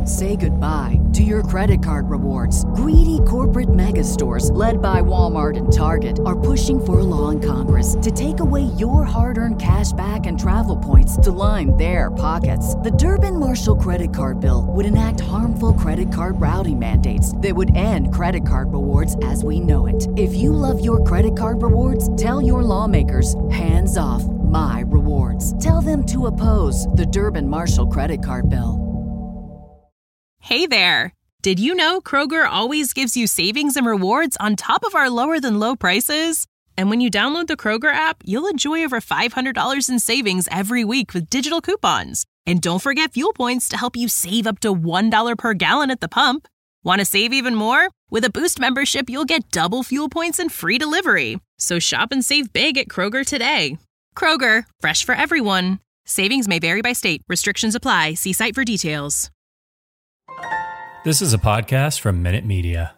Say goodbye to your credit card rewards. Greedy corporate mega stores, led by Walmart and Target, are pushing for a law in Congress to take away your hard-earned cash back and travel points to line their pockets. The Durbin-Marshall credit card bill would enact harmful credit card routing mandates that would end credit card rewards as we know it. If you love your credit card rewards, tell your lawmakers, hands off my rewards. Tell them to oppose the Durbin-Marshall credit card bill. Hey there! Did you know Kroger always gives you savings and rewards on top of our lower-than-low prices? And when you download the Kroger app, you'll enjoy over $500 in savings every week with digital coupons. And don't forget fuel points to help you save up to $1 per gallon at the pump. Want to save even more? With a Boost membership, you'll get double fuel points and free delivery. So shop and save big at Kroger today. Kroger, fresh for everyone. Savings may vary by state. Restrictions apply. See site for details. This is a podcast from Minute Media.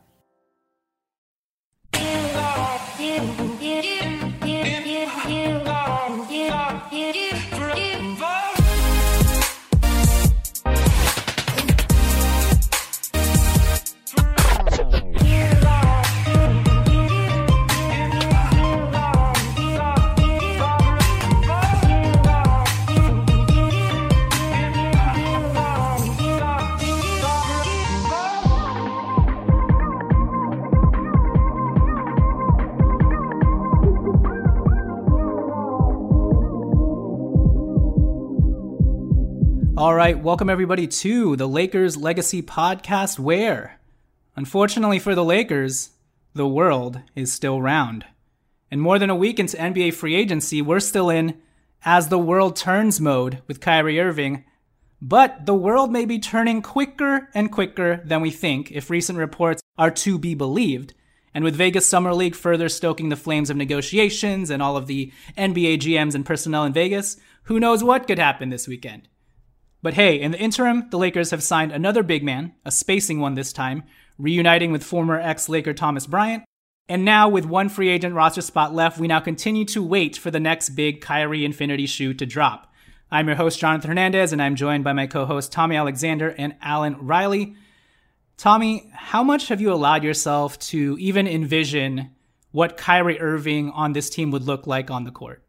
All right, welcome everybody to the Lakers Legacy Podcast, where, unfortunately for the Lakers, the world is still round. And more than a week into NBA free agency, we're still in as the world turns mode with Kyrie Irving. But the world may be turning quicker and quicker than we think if recent reports are to be believed. And with Vegas Summer League further stoking the flames of negotiations and all of the NBA GMs and personnel in Vegas, who knows what could happen this weekend. But hey, in the interim, the Lakers have signed another big man, a spacing one this time, reuniting with former ex-Laker Thomas Bryant. And now with one free agent roster spot left, we now continue to wait for the next big Kyrie infinity shoe to drop. I'm your host, Jonathan Hernandez, and I'm joined by my co-hosts Tommy Alexander and Alan Riley. Tommy, how much have you allowed yourself to even envision what Kyrie Irving on this team would look like on the court?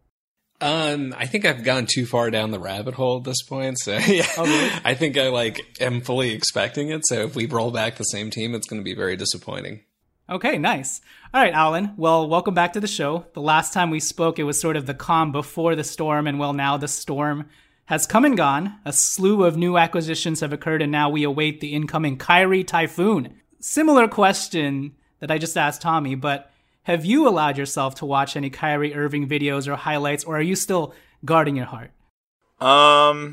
I think I've gone too far down the rabbit hole at this point. So yeah, oh, really? I think I am fully expecting it. So if we roll back the same team, it's going to be very disappointing. Okay, nice. All right, Alan. Well, welcome back to the show. The last time we spoke, it was sort of the calm before the storm. And well, now the storm has come and gone. A slew of new acquisitions have occurred. And now we await the incoming Kyrie typhoon. Similar question that I just asked Tommy, but have you allowed yourself to watch any Kyrie Irving videos or highlights, or are you still guarding your heart? I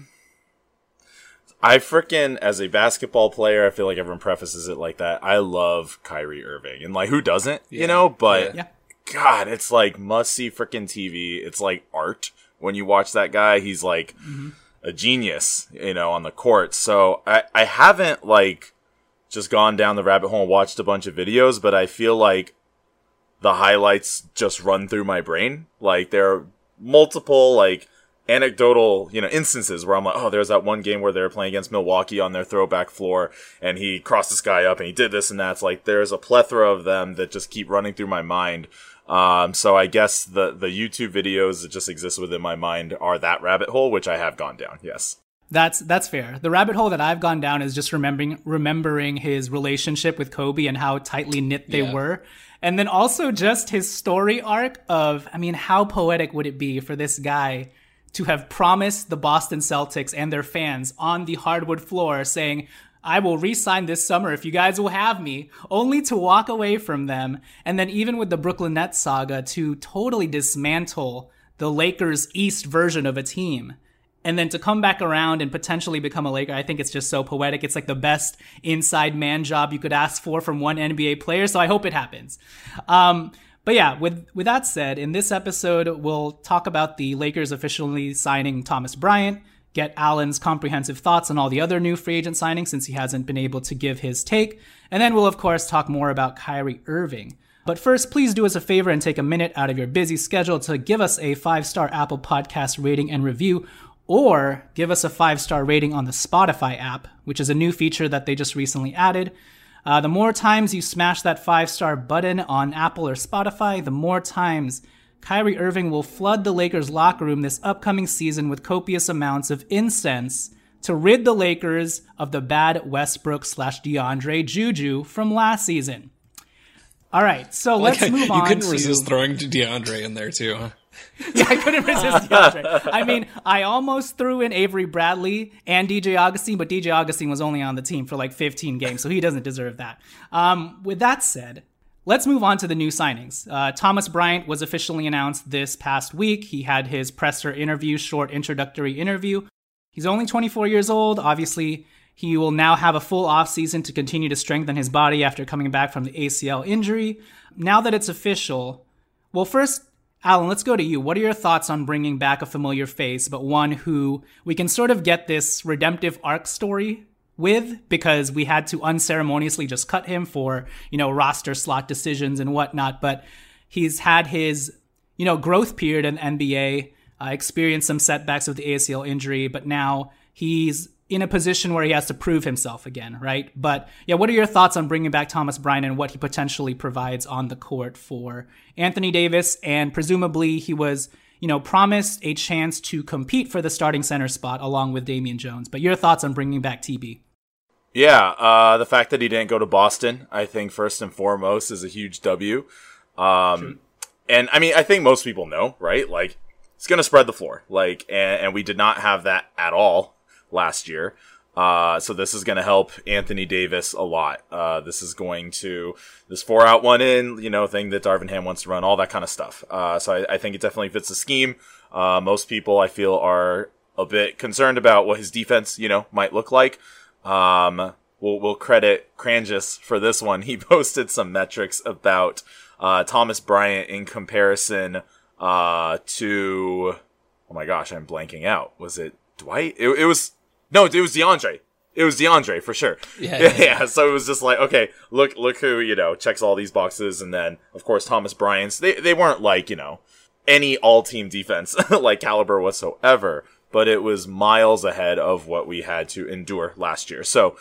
freaking, as a basketball player, I feel like everyone prefaces it like that. I love Kyrie Irving. And who doesn't, you know? But yeah. God, it's must-see freaking TV. It's like art when you watch that guy. He's a genius, on the court. So I haven't just gone down the rabbit hole and watched a bunch of videos, but I feel like the highlights just run through my brain. There are multiple, anecdotal, instances where I'm like, oh, there's that one game where they were playing against Milwaukee on their throwback floor, and he crossed this guy up, and he did this and that. It's there's a plethora of them that just keep running through my mind. So I guess the YouTube videos that just exist within my mind are that rabbit hole, which I have gone down, yes. That's fair. The rabbit hole that I've gone down is just remembering his relationship with Kobe and how tightly knit they were. And then also just his story arc of, how poetic would it be for this guy to have promised the Boston Celtics and their fans on the hardwood floor saying, I will re-sign this summer if you guys will have me, only to walk away from them. And then even with the Brooklyn Nets saga, to totally dismantle the Lakers East version of a team. And then to come back around and potentially become a Laker, I think it's just so poetic. It's the best inside man job you could ask for from one NBA player, so I hope it happens. But yeah, with that said, in this episode, we'll talk about the Lakers officially signing Thomas Bryant, get Alan's comprehensive thoughts on all the other new free agent signings since he hasn't been able to give his take, and then we'll, of course, talk more about Kyrie Irving. But first, please do us a favor and take a minute out of your busy schedule to give us a 5-star Apple Podcast rating and review, or give us a 5-star rating on the Spotify app, which is a new feature that they just recently added. The more times you smash that 5-star button on Apple or Spotify, the more times Kyrie Irving will flood the Lakers locker room this upcoming season with copious amounts of incense to rid the Lakers of the bad Westbrook/DeAndre juju from last season. All right, so let's move on. You couldn't resist throwing DeAndre in there too, huh? Yeah, I couldn't resist DeAndre. I mean, I almost threw in Avery Bradley and DJ Augustine, but DJ Augustine was only on the team for like 15 games, so he doesn't deserve that. With that said, let's move on to the new signings. Thomas Bryant was officially announced this past week. He had his presser interview, short introductory interview. He's only 24 years old. Obviously, he will now have a full offseason to continue to strengthen his body after coming back from the ACL injury. Now that it's official, well, first, Alan, let's go to you. What are your thoughts on bringing back a familiar face, but one who we can sort of get this redemptive arc story with, because we had to unceremoniously just cut him for, roster slot decisions and whatnot, but he's had his, growth period in NBA, experienced some setbacks with the ACL injury, but now he's in a position where he has to prove himself again, right? But yeah, what are your thoughts on bringing back Thomas Bryant and what he potentially provides on the court for Anthony Davis? And presumably he was, promised a chance to compete for the starting center spot along with Damian Jones. But your thoughts on bringing back TB? Yeah, the fact that he didn't go to Boston, I think first and foremost is a huge W. And I mean, I think most people know, right? Like, it's going to spread the floor. Like, and we did not have that at all last year. So this is going to help Anthony Davis a lot. This is going to, this 4-out, 1-in, thing that Darvin Ham wants to run, all that kind of stuff. So I think it definitely fits the scheme. Most people, I feel, are a bit concerned about what his defense, might look like. We'll credit Kranjus for this one. He posted some metrics about Thomas Bryant in comparison to, oh my gosh, I'm blanking out. Was it Dwight? It was DeAndre. It was DeAndre for sure. Yeah. So it was just like, okay, look who, checks all these boxes. And then, of course, Thomas Bryant's, they weren't like, any all-team defense like caliber whatsoever, but it was miles ahead of what we had to endure last year. So,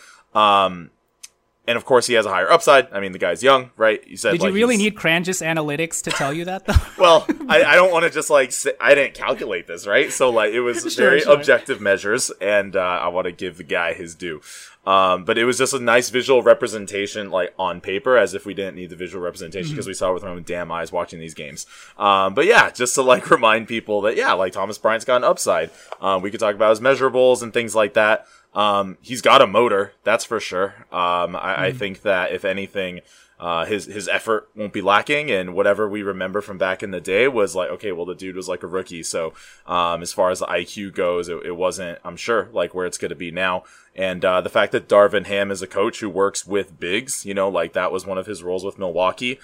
and of course he has a higher upside. I mean, the guy's young, right? You said, did you really need Kranjus Analytics to tell you that though? Well, I don't want to just say, I didn't calculate this, right? So it was very objective measures, and I want to give the guy his due. But it was just a nice visual representation, on paper, as if we didn't need the visual representation because we saw it with our own damn eyes watching these games. But yeah, just to remind people that, Thomas Bryant's got an upside. We could talk about his measurables and things like that. He's got a motor, that's for sure. I think that if anything, his effort won't be lacking, and whatever we remember from back in the day was okay, well, the dude was a rookie. So, as far as the IQ goes, it wasn't, I'm sure, where it's going to be now. And, the fact that Darvin Ham is a coach who works with bigs, that was one of his roles with Milwaukee.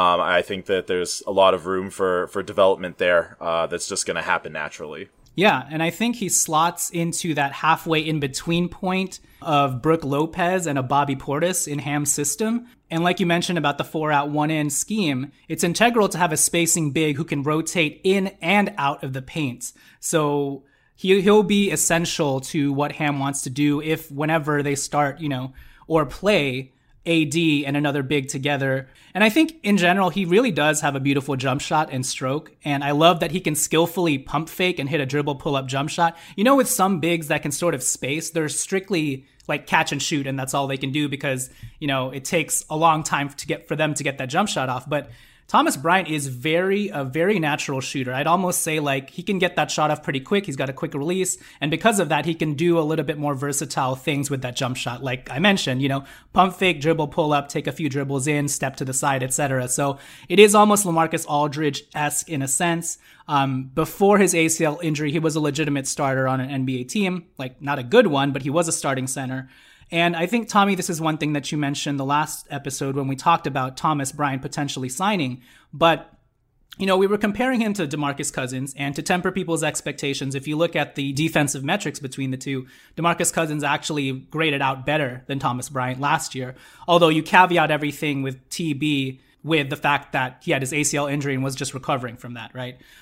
I think that there's a lot of room for development there, that's just going to happen naturally. Yeah, and I think he slots into that halfway in between point of Brook Lopez and a Bobby Portis in Ham's system. And like you mentioned about the 4-out, 1-in scheme, it's integral to have a spacing big who can rotate in and out of the paint. So he'll be essential to what Ham wants to do whenever they start, or play AD and another big together. And I think in general, he really does have a beautiful jump shot and stroke. And I love that he can skillfully pump fake and hit a dribble pull-up jump shot. With some bigs that can sort of space, they're strictly catch and shoot, and that's all they can do because, it takes a long time for them to get that jump shot off. But Thomas Bryant is a very natural shooter. I'd almost say he can get that shot off pretty quick. He's got a quick release. And because of that, he can do a little bit more versatile things with that jump shot. Like I mentioned, pump fake, dribble, pull up, take a few dribbles in, step to the side, etc. So it is almost LaMarcus Aldridge-esque in a sense. Before his ACL injury, he was a legitimate starter on an NBA team. Not a good one, but he was a starting center. And I think, Tommy, this is one thing that you mentioned the last episode when we talked about Thomas Bryant potentially signing. But, we were comparing him to DeMarcus Cousins, and to temper people's expectations, if you look at the defensive metrics between the two, DeMarcus Cousins actually graded out better than Thomas Bryant last year. Although you caveat everything with TB with the fact that he had his ACL injury and was just recovering from that, right?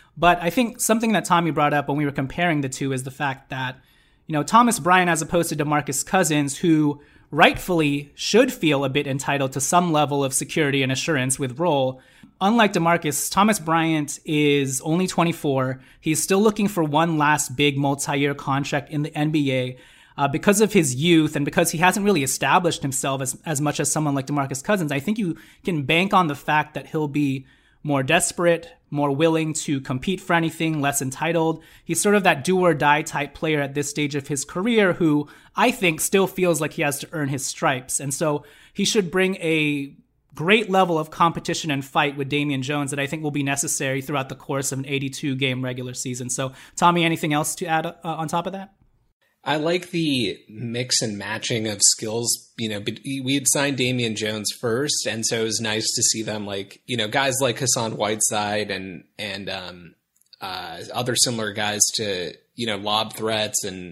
But I think something that Tommy brought up when we were comparing the two is the fact that, Thomas Bryant, as opposed to DeMarcus Cousins, who rightfully should feel a bit entitled to some level of security and assurance with role. Unlike DeMarcus, Thomas Bryant is only 24. He's still looking for one last big multi-year contract in the NBA. Because of his youth and because he hasn't really established himself as much as someone like DeMarcus Cousins, I think you can bank on the fact that he'll be more desperate, more willing to compete for anything, less entitled. He's sort of that do or die type player at this stage of his career who I think still feels like he has to earn his stripes. And so he should bring a great level of competition and fight with Damian Jones that I think will be necessary throughout the course of an 82-game regular season. So, Tommy, anything else to add on top of that? I like the mix and matching of skills. We had signed Damian Jones first, and so it was nice to see them guys like Hassan Whiteside and other similar guys to lob threats and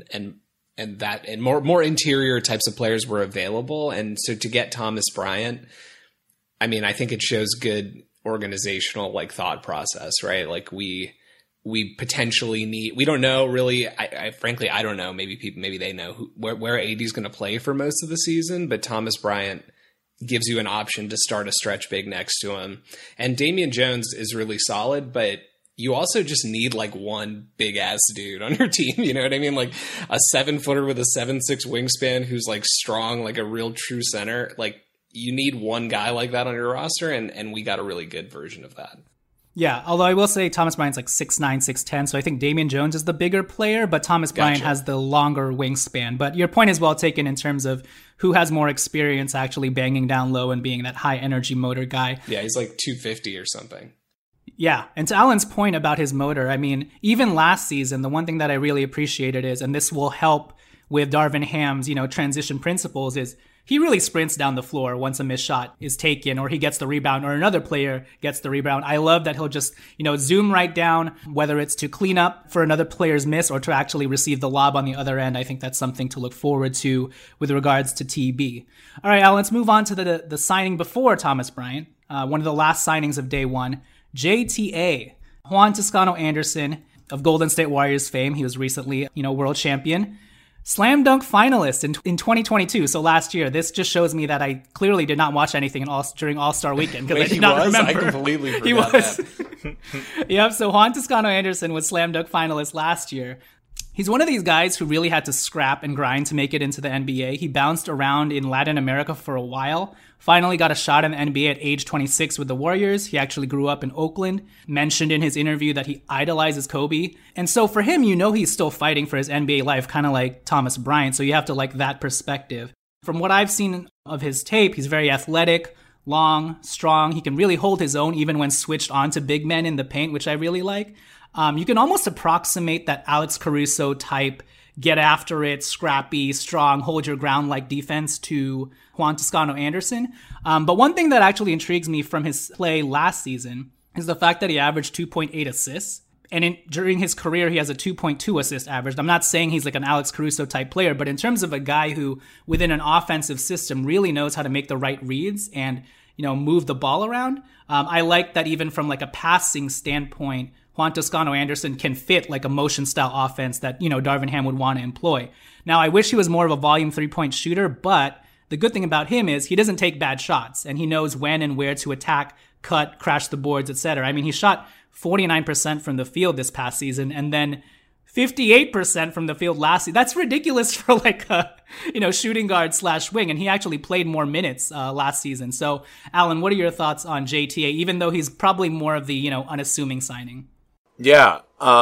more interior types of players were available. And so to get Thomas Bryant, I mean, I think it shows good organizational thought process, right? Like we potentially need, we don't know really. I frankly, I don't know. Maybe they know where AD is going to play for most of the season, but Thomas Bryant gives you an option to start a stretch big next to him. And Damian Jones is really solid, but you also just need one big ass dude on your team. You know what I mean? Like a 7-footer with a 7'6" wingspan who's strong, like a real true center. You need one guy like that on your roster, and we got a really good version of that. Yeah, although I will say Thomas Bryant's 6'9", 6'10", so I think Damian Jones is the bigger player, but Thomas Bryant has the longer wingspan. But your point is well taken in terms of who has more experience actually banging down low and being that high-energy motor guy. Yeah, he's 250 or something. Yeah, and to Alan's point about his motor, I mean, even last season, the one thing that I really appreciated is, and this will help with Darvin Ham's, transition principles, is he really sprints down the floor once a missed shot is taken or he gets the rebound or another player gets the rebound. I love that he'll just, zoom right down, whether it's to clean up for another player's miss or to actually receive the lob on the other end. I think that's something to look forward to with regards to TB. All right, Al, let's move on to the signing before Thomas Bryant, one of the last signings of day one, JTA, Juan Toscano Anderson of Golden State Warriors fame. He was recently, world champion. Slam dunk finalist in 2022, so last year. This just shows me that I clearly did not watch anything during All-Star Weekend because I did not remember. I completely forgot that. Yep, so Juan Toscano Anderson was slam dunk finalist last year. He's one of these guys who really had to scrap and grind to make it into the NBA. He bounced around in Latin America for a while, finally got a shot in the NBA at age 26 with the Warriors. He actually grew up in Oakland, mentioned in his interview that he idolizes Kobe. And so for him, he's still fighting for his NBA life, kind of like Thomas Bryant. So you have to like that perspective. From what I've seen of his tape, he's very athletic, long, strong. He can really hold his own even when switched on to big men in the paint, which I really like. You can almost approximate that Alex Caruso type, get after it, scrappy, strong, hold your ground like defense to Juan Toscano Anderson. But one thing that actually intrigues me from his play last season is the fact that he averaged 2.8 assists. And during his career, he has a 2.2 assist average. I'm not saying he's like an Alex Caruso type player, but in terms of a guy who within an offensive system really knows how to make the right reads and, move the ball around. I like that even from a passing standpoint, Juan Toscano Anderson can fit a motion style offense that, Darvin Ham would want to employ. Now, I wish he was more of a volume 3-point shooter, but the good thing about him is he doesn't take bad shots and he knows when and where to attack, cut, crash the boards, etc. I mean, he shot 49% from the field this past season and then 58% from the field last season. That's ridiculous for a, shooting guard / wing. And he actually played more minutes last season. So, Alan, what are your thoughts on JTA, even though he's probably more of the, unassuming signing? Yeah,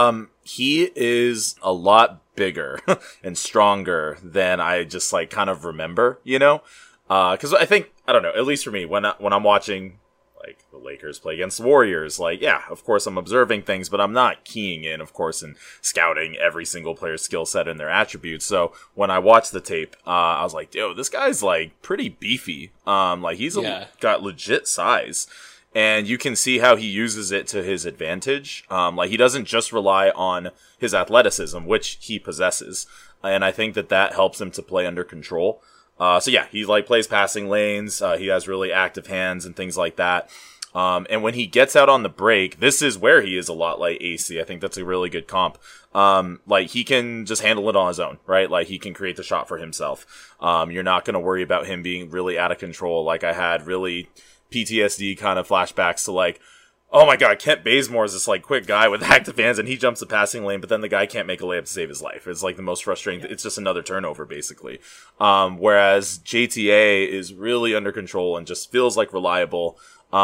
he is a lot bigger and stronger than I just kind of remember, because I think, I don't know, at least for me, when I'm watching the Lakers play against the Warriors, yeah, of course I'm observing things, but I'm not keying in, of course, and scouting every single player's skill set and their attributes. So when I watched the tape, I was like, yo, this guy's pretty beefy. He's got legit size. And you can see how he uses it to his advantage. He doesn't just rely on his athleticism, which he possesses. And I think that helps him to play under control. So yeah, he plays passing lanes. He has really active hands and things like that. And when he gets out on the break, this is where he is a lot like AC. I think that's a really good comp. Like he can just handle it on his own, right? Like he can create the shot for himself. You're not going to worry about him being really out of control. Like I had really PTSD kind of flashbacks to like, oh my God, Kent Bazemore is this like quick guy with active hands and he jumps the passing lane, but then the guy can't make a layup to save his life. It's like the most frustrating. Yeah. It's just another turnover basically. Whereas JTA is really under control and just feels like reliable.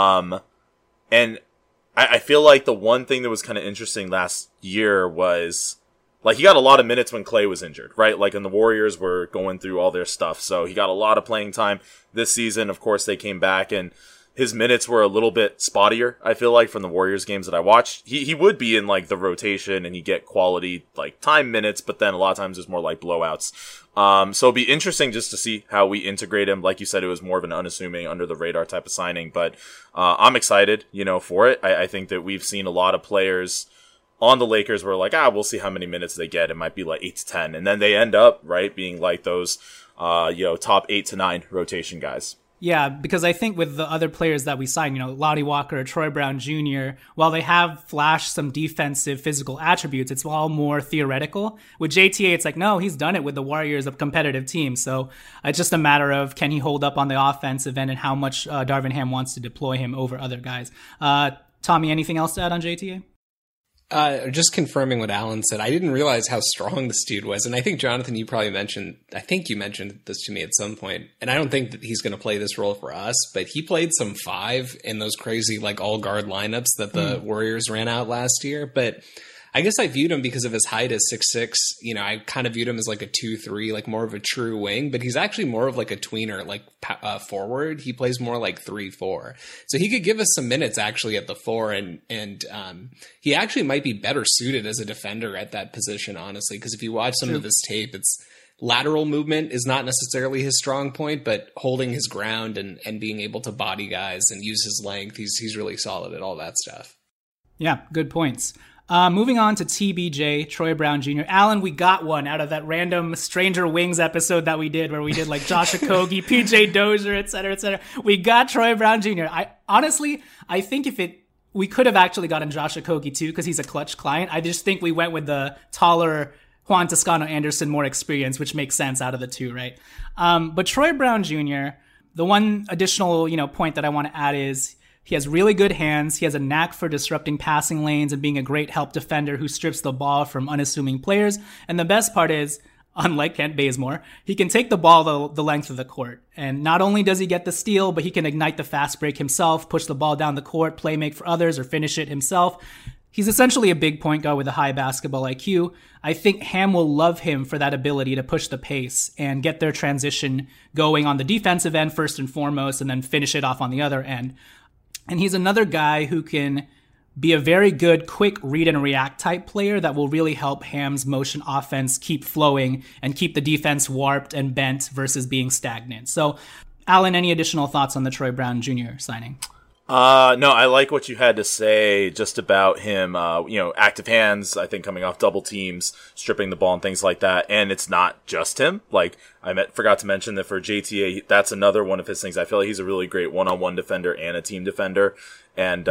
And I feel like the one thing that was kind of interesting last year was like he got a lot of minutes when Klay was injured, right? Like, and the Warriors were going through all their stuff. So he got a lot of playing time this season. Of course, they came back and his minutes were a little bit spottier, I feel like, from the Warriors games that I watched. He would be in like the rotation and he'd get quality like time minutes, but then a lot of times it's more like blowouts. So it'd be interesting just to see how we integrate him. Like you said, it was more of an unassuming under the radar type of signing, but I'm excited, for it. I think that we've seen a lot of players on the Lakers where like, we'll see how many minutes they get. It might be like 8 to 10. And then they end up, right, being like those, top 8 to 9 rotation guys. Yeah, because I think with the other players that we signed, Lonnie Walker, Troy Brown Jr., while they have flashed some defensive physical attributes, it's all more theoretical. With JTA, it's like, no, he's done it with the Warriors, a competitive team. So it's just a matter of can he hold up on the offensive end and how much Darvin Ham wants to deploy him over other guys. Tommy, anything else to add on JTA? Just confirming what Alan said. I didn't realize how strong this dude was. And I think, Jonathan, you mentioned this to me at some point. And I don't think that he's going to play this role for us, but he played some 5 in those crazy, like, all guard lineups that the Warriors ran out last year. But I guess I viewed him because of his height as 6'6". I kind of viewed him as like a 2-3, like more of a true wing, but he's actually more of like a tweener, like forward. He plays more like 3-4. So he could give us some minutes actually at the 4 and he actually might be better suited as a defender at that position, honestly, because if you watch some of his tape, it's lateral movement is not necessarily his strong point, but holding his ground and being able to body guys and use his length, he's really solid at all that stuff. Yeah, good points. Moving on to TBJ, Troy Brown Jr. Alan, we got one out of that random Stranger Wings episode that we did where we did like Josh Okogie, PJ Dozier, et cetera, et cetera. We got Troy Brown Jr. I think we could have actually gotten Josh Okogie too because he's a clutch client. I just think we went with the taller Juan Toscano Anderson, more experience, which makes sense out of the two, right? But Troy Brown Jr., the one additional, point that I want to add is he has really good hands. He has a knack for disrupting passing lanes and being a great help defender who strips the ball from unassuming players. And the best part is, unlike Kent Bazemore, he can take the ball the length of the court. And not only does he get the steal, but he can ignite the fast break himself, push the ball down the court, play make for others, or finish it himself. He's essentially a big point guard with a high basketball IQ. I think Ham will love him for that ability to push the pace and get their transition going on the defensive end first and foremost, and then finish it off on the other end. And he's another guy who can be a very good, quick read and react type player that will really help Ham's motion offense keep flowing and keep the defense warped and bent versus being stagnant. So, Alan, any additional thoughts on the Troy Brown Jr. signing? No, I like what you had to say just about him, active hands, I think coming off double teams, stripping the ball and things like that. And it's not just him. Like forgot to mention that for JTA, that's another one of his things. I feel like he's a really great one-on-one defender and a team defender. And,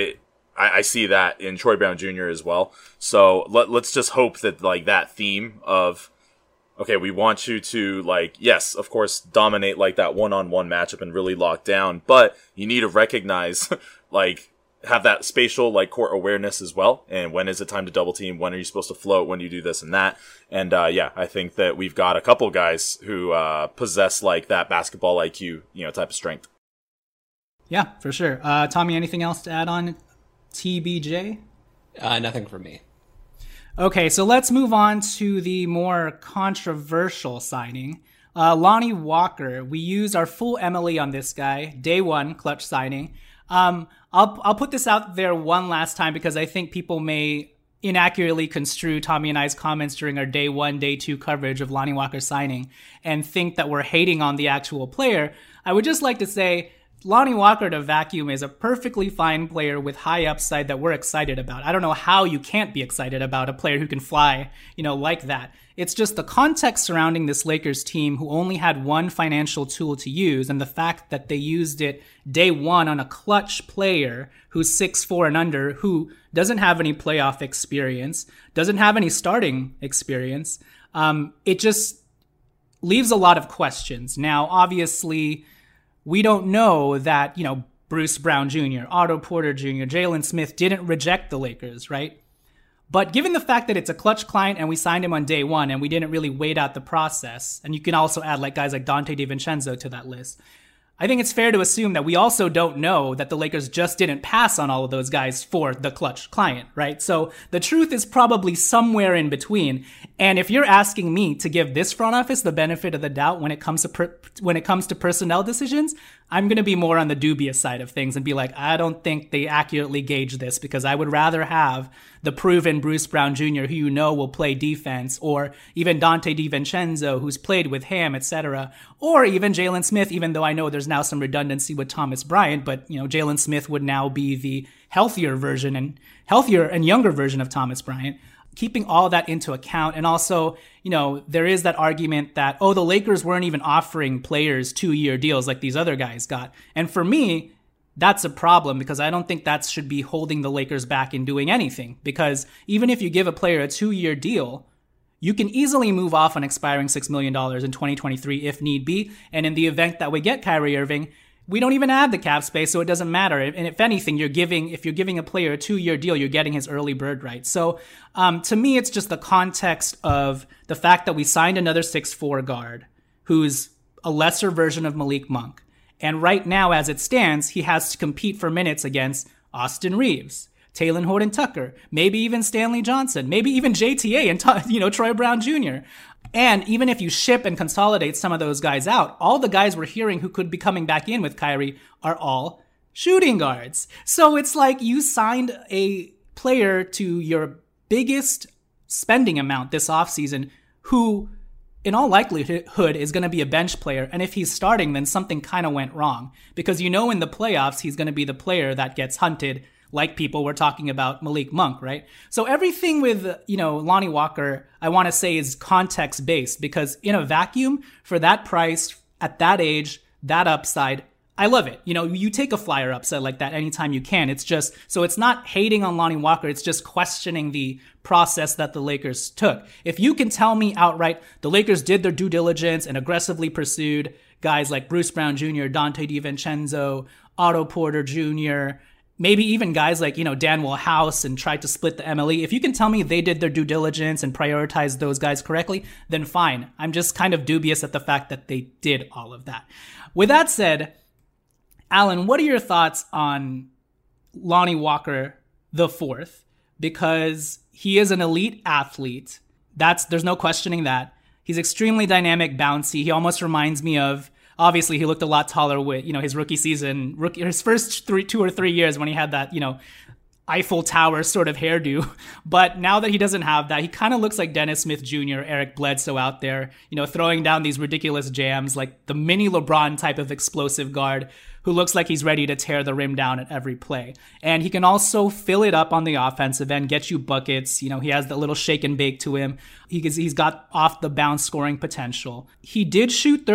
I see that in Troy Brown Jr. as well. So let's just hope that like that theme of, okay, we want you to, like, yes, of course, dominate, like, that one-on-one matchup and really lock down, but you need to recognize, like, have that spatial, like, court awareness as well, and when is it time to double team, when are you supposed to float, when do you do this and that, and, I think that we've got a couple guys who, possess, like, that basketball IQ, type of strength. Yeah, for sure. Tommy, anything else to add on TBJ? Nothing from me. Okay, so let's move on to the more controversial signing. Lonnie Walker. We used our full MLE on this guy. Day one, clutch signing. I'll put this out there one last time because I think people may inaccurately construe Tommy and I's comments during our day one, day two coverage of Lonnie Walker signing and think that we're hating on the actual player. I would just like to say, Lonnie Walker to vacuum is a perfectly fine player with high upside that we're excited about. I don't know how you can't be excited about a player who can fly, like that. It's just the context surrounding this Lakers team who only had one financial tool to use, and the fact that they used it day one on a clutch player who's 6'4" and under, who doesn't have any playoff experience, doesn't have any starting experience. It just leaves a lot of questions. Now, obviously, we don't know that, Bruce Brown Jr., Otto Porter Jr., Jalen Smith didn't reject the Lakers, right? But given the fact that it's a clutch client and we signed him on day one and we didn't really wait out the process, and you can also add guys like Donte DiVincenzo to that list, I think it's fair to assume that we also don't know that the Lakers just didn't pass on all of those guys for the clutch client, right? So the truth is probably somewhere in between. And if you're asking me to give this front office the benefit of the doubt when it comes to personnel decisions, I'm going to be more on the dubious side of things and be like, I don't think they accurately gauge this, because I would rather have the proven Bruce Brown Jr., who will play defense, or even Donte DiVincenzo, who's played with Ham, etc., or even Jalen Smith, even though I know there's now some redundancy with Thomas Bryant, but Jalen Smith would now be the healthier and younger version of Thomas Bryant. Keeping all that into account, and also, there is that argument that, the Lakers weren't even offering players 2-year deals like these other guys got. And for me, that's a problem, because I don't think that should be holding the Lakers back in doing anything. Because even if you give a player a 2-year deal, you can easily move off an expiring $6 million in 2023 if need be. And in the event that we get Kyrie Irving, we don't even add the cap space, so it doesn't matter. And if anything, if you're giving a player a 2-year deal, you're getting his early bird right. So to me, it's just the context of the fact that we signed another 6'4" guard who's a lesser version of Malik Monk. And right now, as it stands, he has to compete for minutes against Austin Reeves, Talen Horton-Tucker, maybe even Stanley Johnson, maybe even JTA and Troy Brown Jr. And even if you ship and consolidate some of those guys out, all the guys we're hearing who could be coming back in with Kyrie are all shooting guards. So it's like you signed a player to your biggest spending amount this offseason who, in all likelihood, is going to be a bench player. And if he's starting, then something kind of went wrong. Because in the playoffs, he's going to be the player that gets hunted, like people were talking about Malik Monk, right? So everything with, Lonnie Walker, I want to say is context-based, because in a vacuum, for that price, at that age, that upside, I love it. You take a flyer upside like that anytime you can. It's just, so it's not hating on Lonnie Walker. It's just questioning the process that the Lakers took. If you can tell me outright, the Lakers did their due diligence and aggressively pursued guys like Bruce Brown Jr., Donte DiVincenzo, Otto Porter Jr., maybe even guys like, Danwell House, and tried to split the MLE. If you can tell me they did their due diligence and prioritized those guys correctly, then fine. I'm just kind of dubious at the fact that they did all of that. With that said, Alan, what are your thoughts on Lonnie Walker the fourth? Because he is an elite athlete. There's no questioning that. He's extremely dynamic, bouncy. He almost reminds me of, obviously, he looked a lot taller with, his rookie season, his first 2 or 3 years when he had that, Eiffel Tower sort of hairdo. But now that he doesn't have that, he kind of looks like Dennis Smith Jr., Eric Bledsoe out there, throwing down these ridiculous jams, like the mini LeBron type of explosive guard who looks like he's ready to tear the rim down at every play. And he can also fill it up on the offensive end, get you buckets. He has that little shake and bake to him. He's got off the bounce scoring potential. He did shoot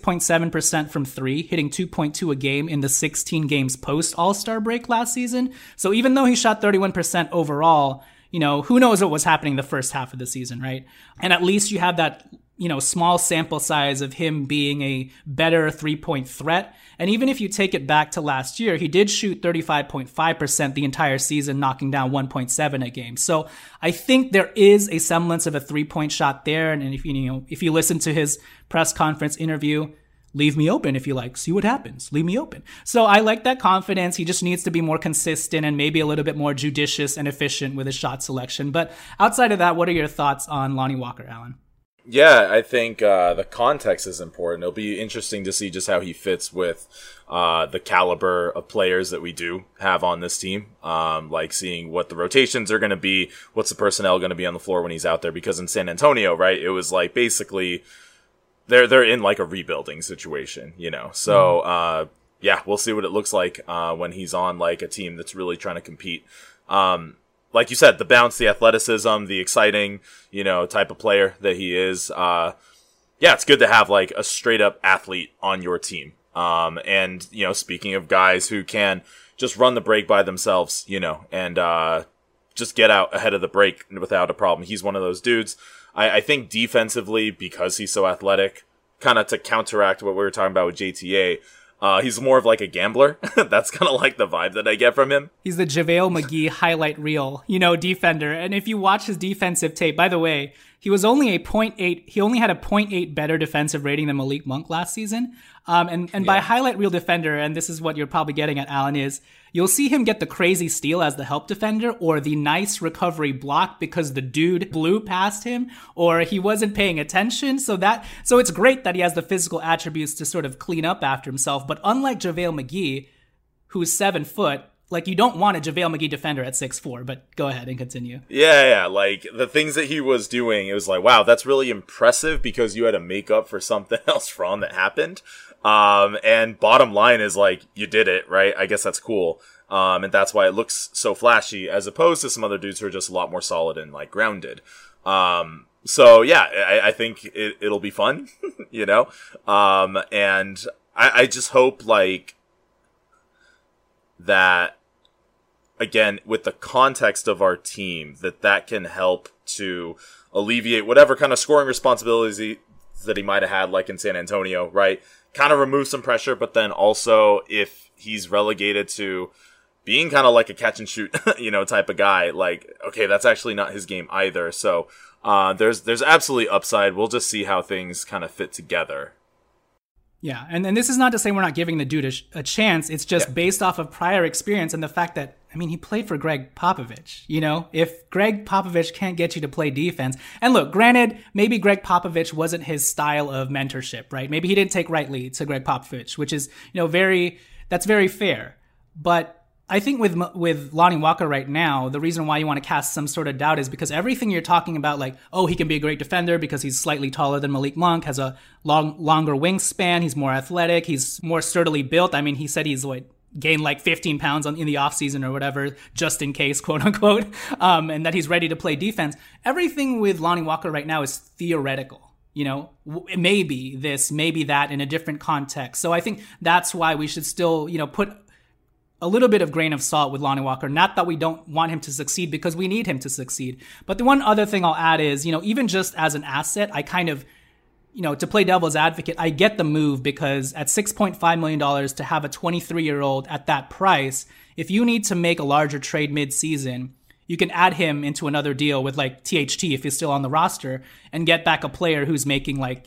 36.7% from three, hitting 2.2 a game in the 16 games post All-Star break last season. So even though he shot 31% overall, who knows what was happening the first half of the season, right? And at least you have that, small sample size of him being a better 3-point threat. And even if you take it back to last year, he did shoot 35.5% the entire season, knocking down 1.7 a game. So I think there is a semblance of a 3-point shot there. And if you listen to his press conference interview, leave me open if you like, see what happens, leave me open. So I like that confidence. He just needs to be more consistent and maybe a little bit more judicious and efficient with his shot selection. But outside of that, what are your thoughts on Lonnie Walker, Alan? Yeah, I think the context is important. It'll be interesting to see just how he fits with the caliber of players that we do have on this team. Like seeing what the rotations are going to be, what's the personnel going to be on the floor when he's out there. Because in San Antonio, right, it was like basically they're in like a rebuilding situation, So yeah, we'll see what it looks like when he's on like a team that's really trying to compete. Like you said, the bounce, the athleticism, the exciting, type of player that he is. Yeah, it's good to have like a straight up athlete on your team. And speaking of guys who can just run the break by themselves, and just get out ahead of the break without a problem. He's one of those dudes. I think defensively, because he's so athletic, kind of to counteract what we were talking about with JTA, he's more of like a gambler. That's kind of like the vibe that I get from him. He's the JaVale McGee highlight reel, defender. And if you watch his defensive tape, by the way, he was only he only had a 0.8 better defensive rating than Malik Monk last season. And by highlight reel defender, and this is what you're probably getting at, Alan, is you'll see him get the crazy steal as the help defender or the nice recovery block because the dude blew past him or he wasn't paying attention. So it's great that he has the physical attributes to sort of clean up after himself. But unlike JaVale McGee, who's 7 foot, like, you don't want a JaVale McGee defender at 6'4", but go ahead and continue. Yeah, like, the things that he was doing, it was like, wow, that's really impressive because you had to make up for something else wrong that happened. And bottom line is, like, you did it, right? I guess that's cool. And that's why it looks so flashy, as opposed to some other dudes who are just a lot more solid and, like, grounded. So, yeah, I think it'll be fun, and I just hope, like, that, again, with the context of our team, that can help to alleviate whatever kind of scoring responsibilities that he might have had, like in San Antonio, right? Kind of remove some pressure, but then also if he's relegated to being kind of like a catch and shoot, type of guy, like, okay, that's actually not his game either. So there's absolutely upside. We'll just see how things kind of fit together. Yeah, and this is not to say we're not giving the dude a chance. It's just based off of prior experience and the fact that, he played for Greg Popovich. If Greg Popovich can't get you to play defense, and look, granted, maybe Greg Popovich wasn't his style of mentorship, right? Maybe he didn't take rightly to Greg Popovich, which is, that's very fair. But I think with Lonnie Walker right now, the reason why you want to cast some sort of doubt is because everything you're talking about, like, oh, he can be a great defender because he's slightly taller than Malik Monk, has a longer wingspan, he's more athletic, he's more sturdily built. He said he's gained like 15 pounds in the offseason or whatever, just in case, quote unquote, and that he's ready to play defense. Everything with Lonnie Walker right now is theoretical. Maybe this, maybe that in a different context. So I think that's why we should still, put a little bit of grain of salt with Lonnie Walker. Not that we don't want him to succeed, because we need him to succeed. But the one other thing I'll add is, even just as an asset, I kind of, to play devil's advocate, I get the move because at $6.5 million to have a 23-year-old at that price, if you need to make a larger trade mid-season, you can add him into another deal with like THT if he's still on the roster and get back a player who's making like,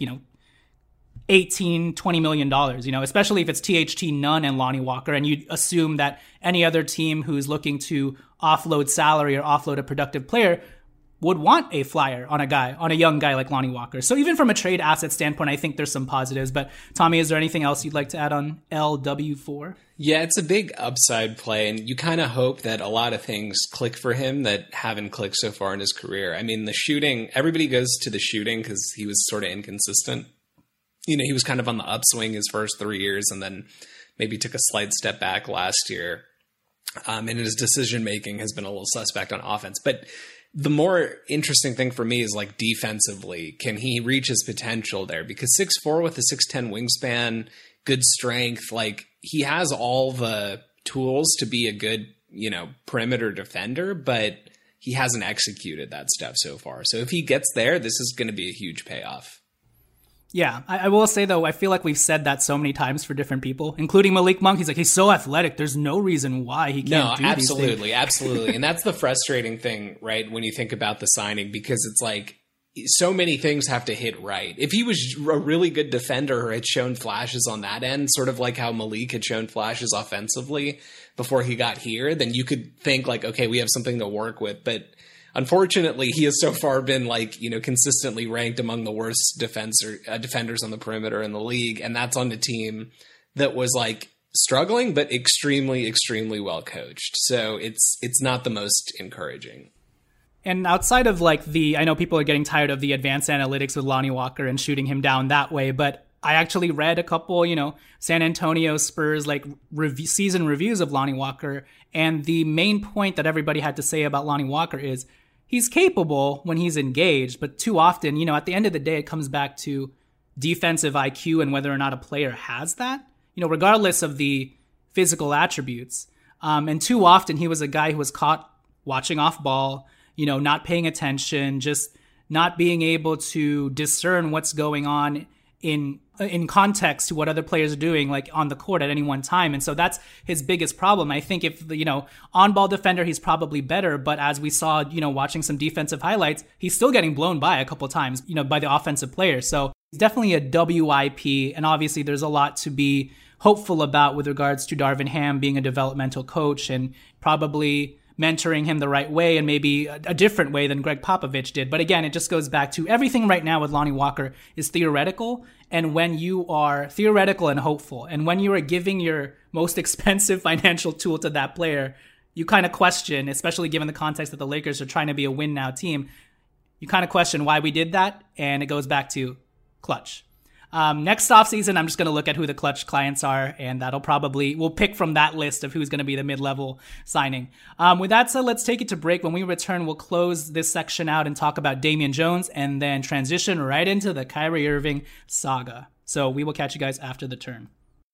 $18-20 million, especially if it's THT, Nunn, and Lonnie Walker. And you'd assume that any other team who's looking to offload salary or offload a productive player would want a flyer on a young guy like Lonnie Walker. So even from a trade asset standpoint, I think there's some positives. But Tommy, is there anything else you'd like to add on LW4? Yeah, it's a big upside play, and you kind of hope that a lot of things click for him that haven't clicked so far in his career. The shooting, everybody goes to the shooting because he was sort of inconsistent. He was kind of on the upswing his first 3 years and then maybe took a slight step back last year. And his decision-making has been a little suspect on offense. But the more interesting thing for me is, like, defensively, can he reach his potential there? Because 6'4" with a 6'10" wingspan, good strength, like, he has all the tools to be a good, perimeter defender, but he hasn't executed that stuff so far. So if he gets there, this is going to be a huge payoff. Yeah, I will say, though, I feel like we've said that so many times for different people, including Malik Monk. He's like, he's so athletic. There's no reason why he can't do these things. Absolutely. And that's the frustrating thing, right, when you think about the signing, because it's like so many things have to hit right. If he was a really good defender or had shown flashes on that end, sort of like how Malik had shown flashes offensively before he got here, then you could think like, okay, we have something to work with. But unfortunately, he has so far been consistently ranked among the worst defenders on the perimeter in the league. And that's on the team that was struggling, but extremely, extremely well coached. So it's not the most encouraging. And outside of I know people are getting tired of the advanced analytics with Lonnie Walker and shooting him down that way, but I actually read a couple, San Antonio Spurs like season reviews of Lonnie Walker. And the main point that everybody had to say about Lonnie Walker is he's capable when he's engaged, but too often, at the end of the day, it comes back to defensive IQ and whether or not a player has that, regardless of the physical attributes. And too often he was a guy who was caught watching off ball, not paying attention, just not being able to discern what's going on in context to what other players are doing, like on the court at any one time. And so that's his biggest problem. I think if, on-ball defender, he's probably better. But as we saw, watching some defensive highlights, he's still getting blown by a couple times, by the offensive players. So he's definitely a WIP. And obviously there's a lot to be hopeful about with regards to Darvin Ham being a developmental coach and probably mentoring him the right way and maybe a different way than Greg Popovich did. But again, it just goes back to everything right now with Lonnie Walker is theoretical. And when you are theoretical and hopeful, and when you are giving your most expensive financial tool to that player, you kind of question, especially given the context that the Lakers are trying to be a win now team, you kind of question why we did that. And it goes back to clutch. Next offseason, I'm just going to look at who the clutch clients are, and we'll pick from that list of who's going to be the mid-level signing. With that said, let's take it to break. When we return, we'll close this section out and talk about Damian Jones and then transition right into the Kyrie Irving saga. So we will catch you guys after the turn.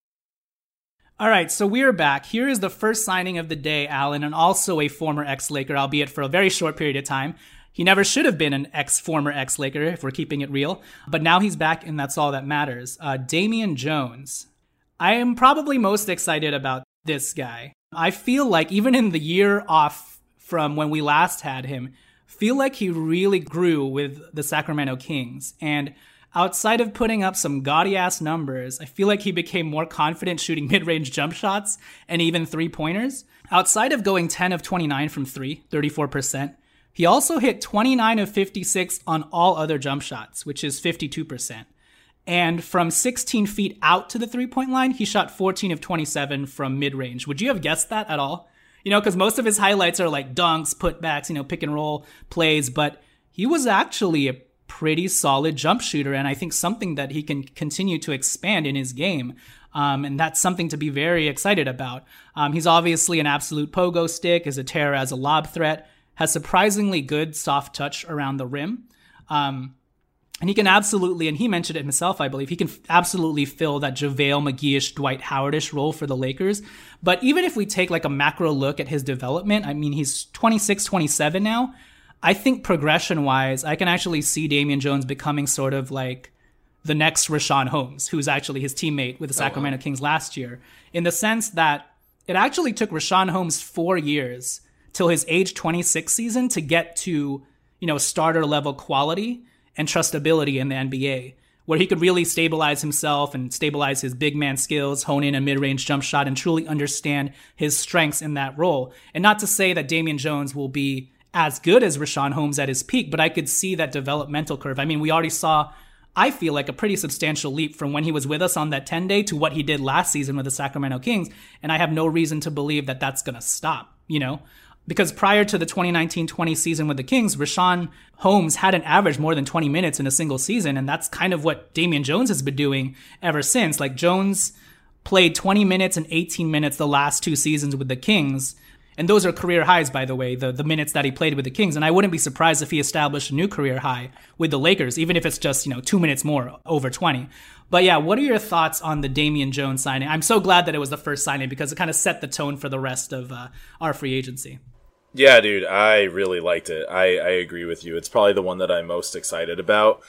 All right, so we're back. Here is the first signing of the day, Alan, and also a former ex-Laker, albeit for a very short period of time. He never should have been an former ex-Laker, if we're keeping it real. But now he's back, and that's all that matters. Damian Jones. I am probably most excited about this guy. I feel like even in the year off from when we last had him, feel like he really grew with the Sacramento Kings. And outside of putting up some gaudy-ass numbers, I feel like he became more confident shooting mid-range jump shots and even three-pointers. Outside of going 10 of 29 from 3, 34%, he also hit 29 of 56 on all other jump shots, which is 52%. And from 16 feet out to the three-point line, he shot 14 of 27 from mid-range. Would you have guessed that at all? Because most of his highlights are like dunks, putbacks, pick and roll plays, but he was actually a pretty solid jump shooter, and I think something that he can continue to expand in his game. And that's something to be very excited about. He's obviously an absolute pogo stick, is a terror as a lob threat, has surprisingly good soft touch around the rim. And he can absolutely, and he mentioned it himself, I believe, he can absolutely fill that JaVale McGee-ish, Dwight Howard-ish role for the Lakers. But even if we take like a macro look at his development, I mean, he's 26, 27 now. I think progression-wise, I can actually see Damian Jones becoming sort of like the next Richaun Holmes, who's actually his teammate with the Sacramento Kings last year, in the sense that it actually took Richaun Holmes 4 years till his age 26 season to get to, starter level quality and trustability in the NBA, where he could really stabilize himself and stabilize his big man skills, hone in a mid-range jump shot, and truly understand his strengths in that role. And not to say that Damian Jones will be as good as Richaun Holmes at his peak, but I could see that developmental curve. I mean, we already saw, I feel like, a pretty substantial leap from when he was with us on that 10-day to what he did last season with the Sacramento Kings. And I have no reason to believe that that's going to stop, Because prior to the 2019-20 season with the Kings, Richaun Holmes hadn't averaged more than 20 minutes in a single season, and that's kind of what Damian Jones has been doing ever since. Like, Jones played 20 minutes and 18 minutes the last 2 seasons with the Kings, and those are career highs, by the way, the minutes that he played with the Kings, and I wouldn't be surprised if he established a new career high with the Lakers, even if it's just, 2 minutes more, over 20. But yeah, what are your thoughts on the Damian Jones signing? I'm so glad that it was the first signing because it kind of set the tone for the rest of our free agency. Yeah, dude, I really liked it. I agree with you. It's probably the one that I'm most excited about,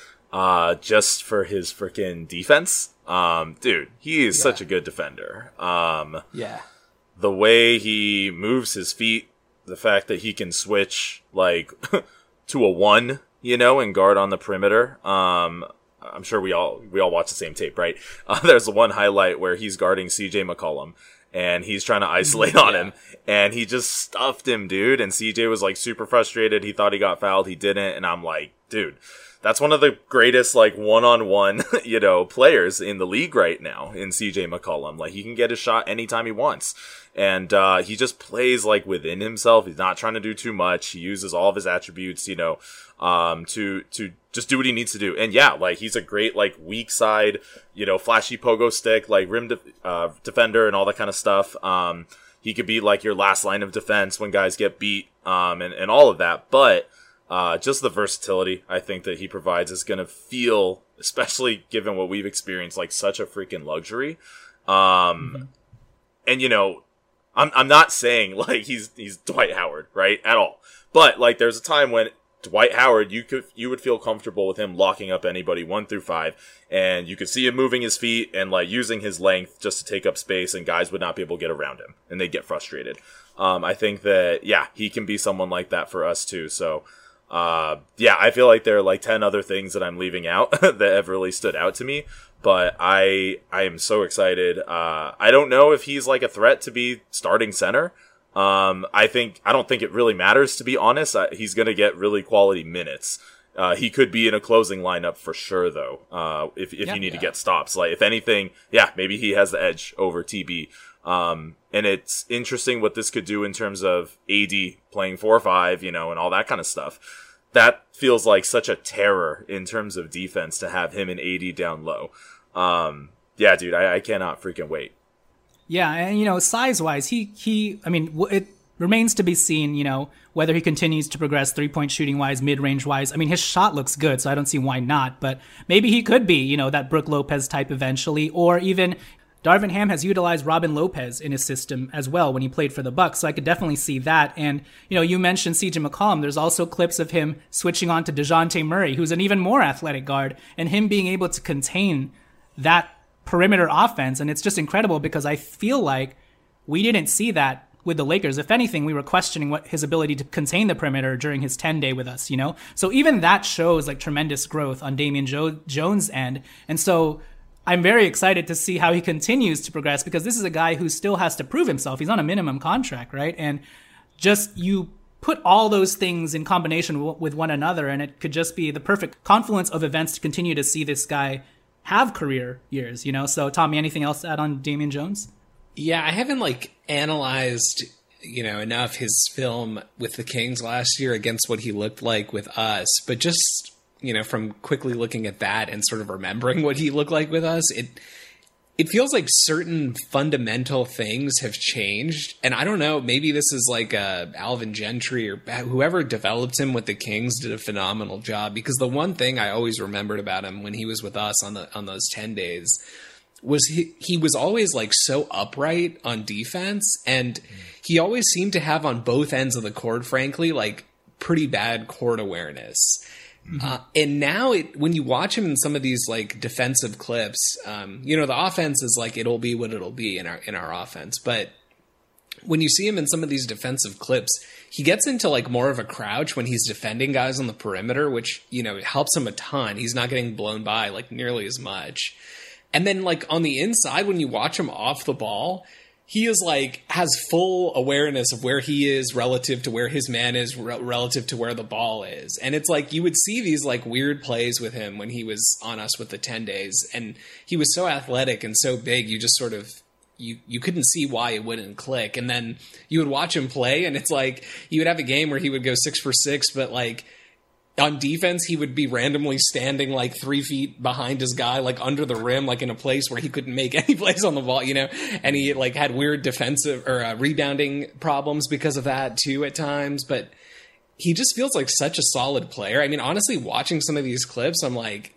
just for his freaking defense. Dude, he is such a good defender. The way he moves his feet, the fact that he can switch, like, to a 1, and guard on the perimeter. I'm sure we all watch the same tape, right? There's one highlight where he's guarding CJ McCollum, and he's trying to isolate on him, and he just stuffed him, dude. And CJ was like super frustrated. He thought he got fouled. He didn't. And I'm like, dude, that's one of the greatest, like, one-on-one, players in the league right now in CJ McCollum. Like, he can get a shot anytime he wants. And he just plays, like, within himself. He's not trying to do too much. He uses all of his attributes, to just do what he needs to do. And yeah, like, he's a great, like, weak side, flashy pogo stick, like, rim defender and all that kind of stuff. He could be, like, your last line of defense when guys get beat, and all of that. But just the versatility I think that he provides is going to feel, especially given what we've experienced, like such a freaking luxury. And I'm not saying like he's Dwight Howard, right, at all. But like there's a time when Dwight Howard, you would feel comfortable with him locking up anybody 1 through 5, and you could see him moving his feet and like using his length just to take up space, and guys would not be able to get around him, and they'd get frustrated. I think that he can be someone like that for us too. So I feel like there are like 10 other things that I'm leaving out that have really stood out to me, but I am so excited. I don't know if he's like a threat to be starting center. I don't think it really matters, to be honest. He's going to get really quality minutes. He could be in a closing lineup for sure, though. If you need to get stops, like if anything, maybe he has the edge over TB. And it's interesting what this could do in terms of AD playing 4-5, and all that kind of stuff. That feels like such a terror in terms of defense to have him and AD down low. Dude, I cannot freaking wait. Yeah, and size-wise, it remains to be seen, whether he continues to progress 3-point shooting-wise, mid-range-wise. I mean, his shot looks good, so I don't see why not. But maybe he could be, that Brook Lopez type eventually, or even Darvin Ham has utilized Robin Lopez in his system as well when he played for the Bucks, so I could definitely see that. And, you mentioned CJ McCollum. There's also clips of him switching on to DeJounte Murray, who's an even more athletic guard, and him being able to contain that perimeter offense. And it's just incredible because I feel like we didn't see that with the Lakers. If anything, we were questioning what his ability to contain the perimeter during his 10-day with us, So even that shows like tremendous growth on Damian Jones' end. And so I'm very excited to see how he continues to progress, because this is a guy who still has to prove himself. He's on a minimum contract, right? And just you put all those things in combination with one another, and it could just be the perfect confluence of events to continue to see this guy have career years, So, Tommy, anything else to add on Damian Jones? Yeah, I haven't analyzed, enough his film with the Kings last year against what he looked like with us, but just from quickly looking at that and sort of remembering what he looked like with us, it feels like certain fundamental things have changed. And I don't know, maybe this is like Alvin Gentry or whoever developed him with the Kings did a phenomenal job, because the one thing I always remembered about him when he was with us on those 10 days was he was always like so upright on defense, and he always seemed to have on both ends of the court, frankly, like pretty bad court awareness. And now when you watch him in some of these like defensive clips, the offense is like, it'll be what it'll be in our offense. But when you see him in some of these defensive clips, he gets into like more of a crouch when he's defending guys on the perimeter, which, it helps him a ton. He's not getting blown by like nearly as much. And then like on the inside, when you watch him off the ball, he is like, has full awareness of where he is relative to where his man is relative to where the ball is. And it's like, you would see these like weird plays with him when he was on us with the 10 days. And he was so athletic and so big, you just sort of, you couldn't see why it wouldn't click. And then you would watch him play, and it's like, he would have a game where he would go 6 for 6, but like, on defense, he would be randomly standing like 3 feet behind his guy, like under the rim, like in a place where he couldn't make any plays on the ball, and he like had weird defensive or rebounding problems because of that too at times. But he just feels like such a solid player. I mean, honestly, watching some of these clips, I'm like,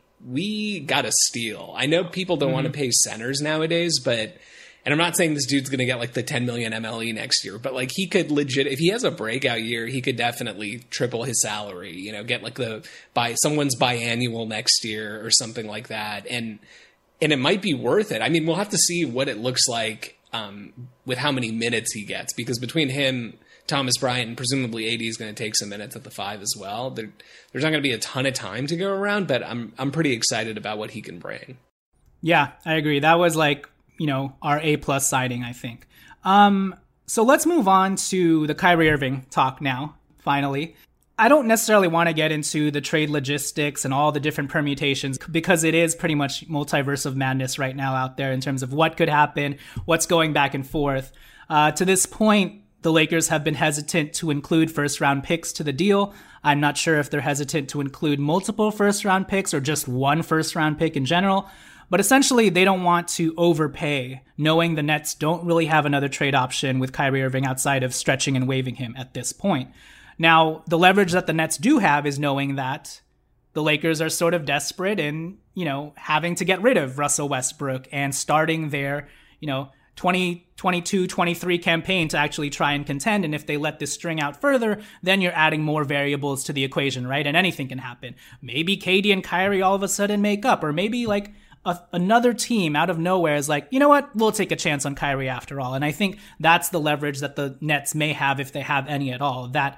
we got a steal. I know people don't want to pay centers nowadays, but, and I'm not saying this dude's going to get like the 10 million MLE next year, but like he could legit, if he has a breakout year, he could definitely triple his salary, get like someone's biannual next year or something like that. And it might be worth it. I mean, we'll have to see what it looks like, with how many minutes he gets, because between him, Thomas Bryant, and presumably AD is going to take some minutes at the 5 as well. There's not going to be a ton of time to go around, but I'm pretty excited about what he can bring. Yeah, I agree. That was like, our A+ signing, I think. So let's move on to the Kyrie Irving talk now, finally. I don't necessarily want to get into the trade logistics and all the different permutations because it is pretty much multiverse of madness right now out there in terms of what could happen, what's going back and forth. To this point, the Lakers have been hesitant to include first-round picks to the deal. I'm not sure if they're hesitant to include multiple first-round picks or just one first-round pick in general. But essentially, they don't want to overpay, knowing the Nets don't really have another trade option with Kyrie Irving outside of stretching and waiving him at this point. Now, the leverage that the Nets do have is knowing that the Lakers are sort of desperate in, having to get rid of Russell Westbrook and starting their, 2022-23 campaign to actually try and contend. And if they let this string out further, then you're adding more variables to the equation, right? And anything can happen. Maybe KD and Kyrie all of a sudden make up, or maybe another team out of nowhere is like, you know what, we'll take a chance on Kyrie after all. And I think that's the leverage that the Nets may have if they have any at all. That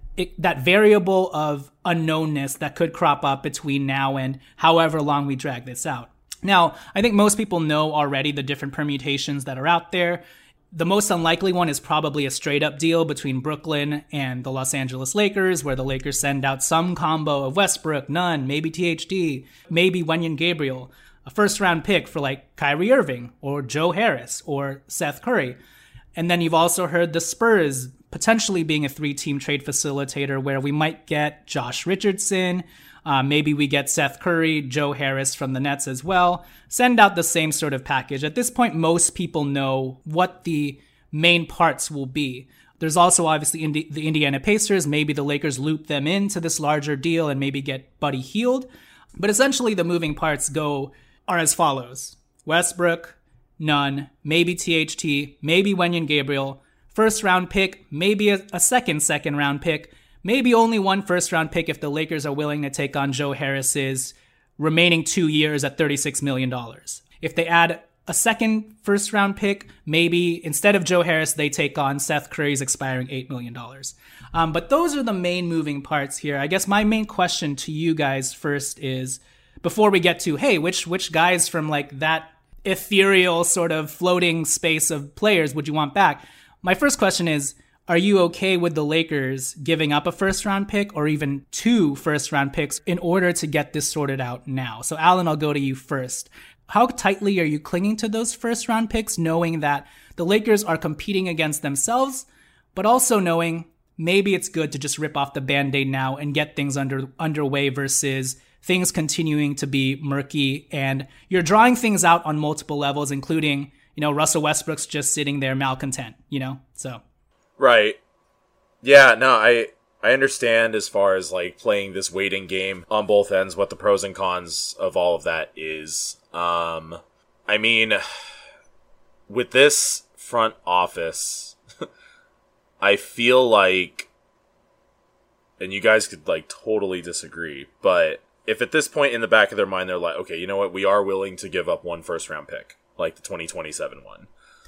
variable of unknownness that could crop up between now and however long we drag this out. Now, I think most people know already the different permutations that are out there. The most unlikely one is probably a straight-up deal between Brooklyn and the Los Angeles Lakers, where the Lakers send out some combo of Westbrook, Nunn, maybe THD, maybe Wenyen Gabriel, a first-round pick for Kyrie Irving or Joe Harris or Seth Curry. And then you've also heard the Spurs potentially being a 3-team trade facilitator where we might get Josh Richardson, maybe we get Seth Curry, Joe Harris from the Nets as well. Send out the same sort of package. At this point, most people know what the main parts will be. There's also obviously the Indiana Pacers. Maybe the Lakers loop them into this larger deal and maybe get Buddy Hield. But essentially the moving parts are as follows. Westbrook, Nunn, maybe THT, maybe Wenyen Gabriel, first round pick, maybe a second round pick, maybe only one first round pick if the Lakers are willing to take on Joe Harris's remaining 2 years at $36 million. If they add a second first round pick, maybe instead of Joe Harris, they take on Seth Curry's expiring $8 million. But those are the main moving parts here. I guess my main question to you guys first is, before we get to, hey, which guys from that ethereal sort of floating space of players would you want back? My first question is, are you okay with the Lakers giving up a first-round pick or even 2 first-round picks in order to get this sorted out now? So, Alan, I'll go to you first. How tightly are you clinging to those first-round picks, knowing that the Lakers are competing against themselves, but also knowing maybe it's good to just rip off the Band-Aid now and get things underway versus things continuing to be murky and you're drawing things out on multiple levels, including, Russell Westbrook's just sitting there malcontent, so. Right. Yeah, no, I understand as far as playing this waiting game on both ends, what the pros and cons of all of that is. I mean, with this front office, I feel like, and you guys could totally disagree, but if at this point in the back of their mind, they're like, okay, you know what? We are willing to give up one first round pick, like the 2027 one.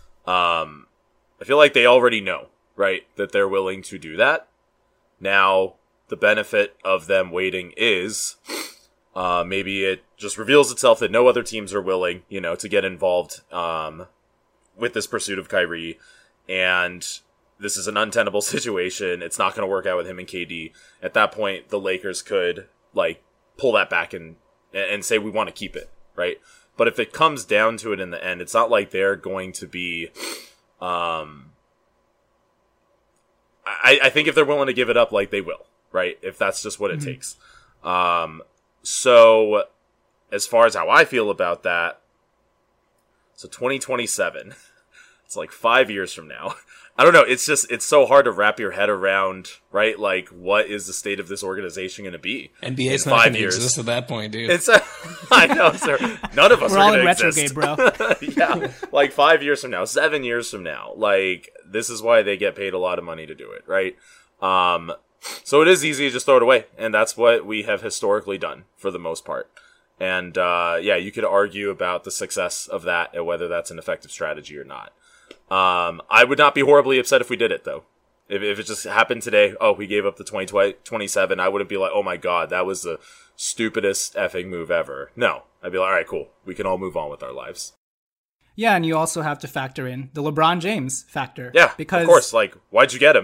I feel like they already know, right, that they're willing to do that. Now, the benefit of them waiting is maybe it just reveals itself that no other teams are willing, to get involved with this pursuit of Kyrie. And this is an untenable situation. It's not going to work out with him and KD. At that point, the Lakers could, pull that back and say we want to keep it, right? But if it comes down to it in the end, it's not like they're going to be... I think if they're willing to give it up, they will, right? If that's just what it takes. So, as far as how I feel about that, so 2027, it's 5 years from now. I don't know, it's so hard to wrap your head around, right? What is the state of this organization going to be? NBA's not going to exist at that point, dude. I know, sir. None of us We're are all going in to exist. retrograde, bro. Yeah, 5 years from now, 7 years from now. This is why they get paid a lot of money to do it, right? So it is easy to just throw it away, and that's what we have historically done for the most part. And you could argue about the success of that and whether that's an effective strategy or not. I would not be horribly upset if we did it, though. If it just happened today, we gave up the 2027, I wouldn't be like, oh my god, that was the stupidest effing move ever. No. I'd be like, alright, cool. We can all move on with our lives. Yeah, and you also have to factor in the LeBron James factor. Yeah, because, of course. Why'd you get him?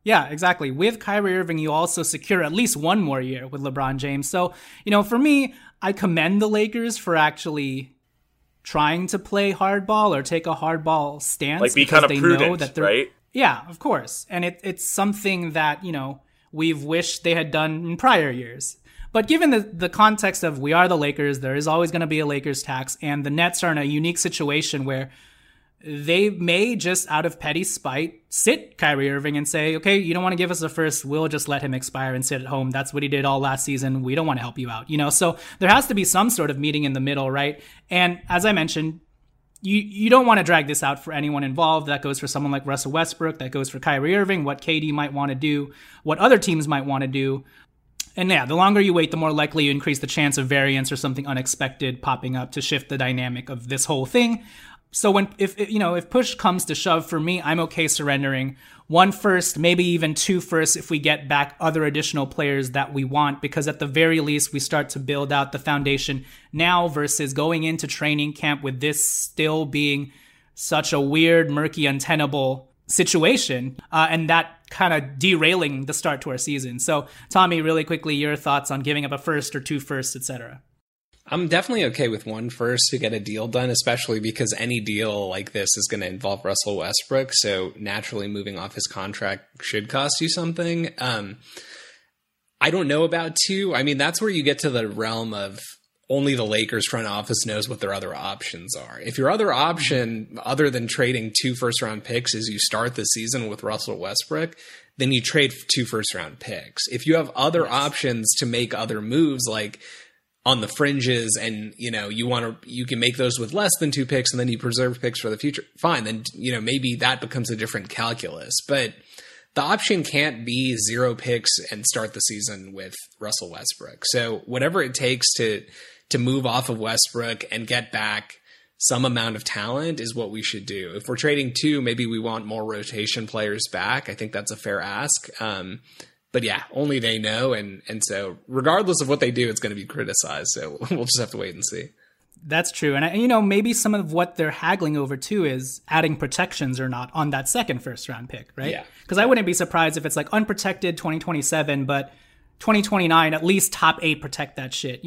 Yeah, exactly. With Kyrie Irving, you also secure at least one more year with LeBron James. So, for me, I commend the Lakers for actually trying to play hardball or take a hardball stance. Like, be kind of prudent, right? Yeah, of course. And it's something that, we've wished they had done in prior years. But given the context of we are the Lakers, there is always going to be a Lakers tax, and the Nets are in a unique situation where they may just out of petty spite sit Kyrie Irving and say, okay, you don't want to give us a first, we'll just let him expire and sit at home. That's what he did all last season. We don't want to help you out, So there has to be some sort of meeting in the middle, right? And as I mentioned, you don't want to drag this out for anyone involved. That goes for someone like Russell Westbrook. That goes for Kyrie Irving, what KD might want to do, what other teams might want to do. And yeah, the longer you wait, the more likely you increase the chance of variance or something unexpected popping up to shift the dynamic of this whole thing. So if push comes to shove, for me, I'm okay surrendering 1 first, maybe even 2 firsts if we get back other additional players that we want, because at the very least we start to build out the foundation now versus going into training camp with this still being such a weird, murky, untenable situation, and that kind of derailing the start to our season. So, Tommy, really quickly, your thoughts on giving up a first or 2 firsts, etc. I'm definitely okay with 1 first to get a deal done, especially because any deal like this is going to involve Russell Westbrook. So naturally moving off his contract should cost you something. I don't know about 2. I mean, that's where you get to the realm of only the Lakers front office knows what their other options are. If your other option, other than trading 2 first-round picks, is you start the season with Russell Westbrook, then you trade 2 first-round picks. If you have other options to make other moves, like on the fringes, and you can make those with less than 2 picks, and then you preserve picks for the future, fine, then maybe that becomes a different calculus. But the option can't be 0 picks and start the season with Russell Westbrook. So whatever it takes to move off of Westbrook and get back some amount of talent is what we should do. If we're trading 2, maybe we want more rotation players back. I think that's a fair ask. But yeah, only they know. And so regardless of what they do, it's going to be criticized. So we'll just have to wait and see. That's true. And maybe some of what they're haggling over too is adding protections or not on that second first round pick, right? Yeah. Because I wouldn't be surprised if it's like unprotected 2027, but 2029, at least top 8 protect that shit,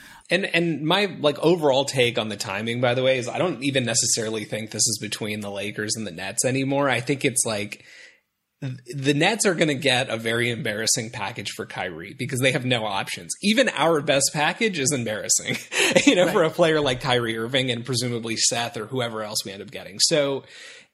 And my overall take on the timing, by the way, is I don't even necessarily think this is between the Lakers and the Nets anymore. I think it's like the Nets are going to get a very embarrassing package for Kyrie because they have no options. Even our best package is embarrassing, right, for a player like Kyrie Irving and presumably Seth or whoever else we end up getting. So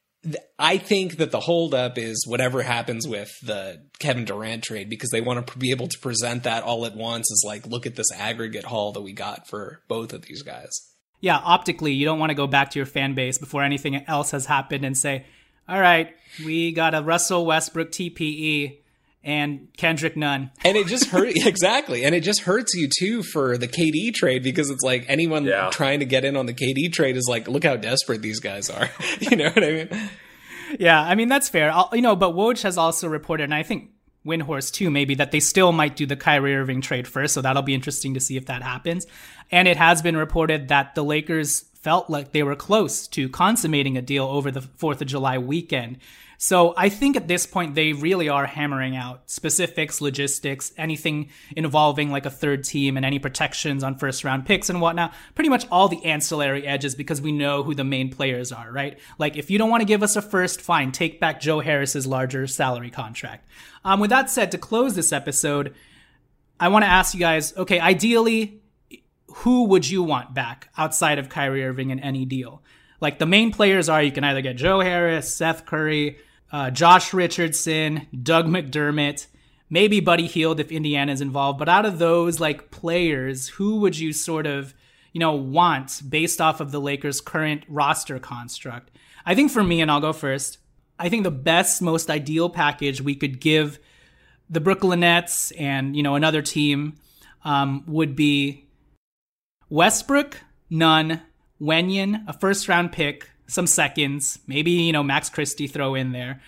I think that the holdup is whatever happens with the Kevin Durant trade, because they want to be able to present that all at once as like, look at this aggregate haul that we got for both of these guys. Yeah, optically, you don't want to go back to your fan base before anything else has happened and say, all right, we got a Russell Westbrook TPE and Kendrick Nunn. And it just hurt. Exactly. And it just hurts you too for the KD trade, because it's like anyone trying to get in on the KD trade is like, look how desperate these guys are. You know what I mean? Yeah, I mean, that's fair. But Woj has also reported, and I think Windhorst too, maybe, that they still might do the Kyrie Irving trade first. So that'll be interesting to see if that happens. And it has been reported that the Lakers felt like they were close to consummating a deal over the 4th of July weekend. So I think at this point, they really are hammering out specifics, logistics, anything involving like a third team and any protections on first round picks and whatnot. Pretty much all the ancillary edges, because we know who the main players are, right? Like, if you don't want to give us a first, fine, take back Joe Harris's larger salary contract. With that said, to close this episode, I want to ask you guys, okay, ideally, who would you want back outside of Kyrie Irving in any deal? Like, the main players are, you can either get Joe Harris, Seth Curry, Josh Richardson, Doug McDermott, maybe Buddy Hield if Indiana's involved. But out of those like players, who would you sort of, want based off of the Lakers' current roster construct? I think for me, and I'll go first, I think the best, most ideal package we could give the Brooklyn Nets and, another team would be Westbrook, Nunn, Wenyen, a first-round pick, some seconds, maybe, Max Christie throw in there,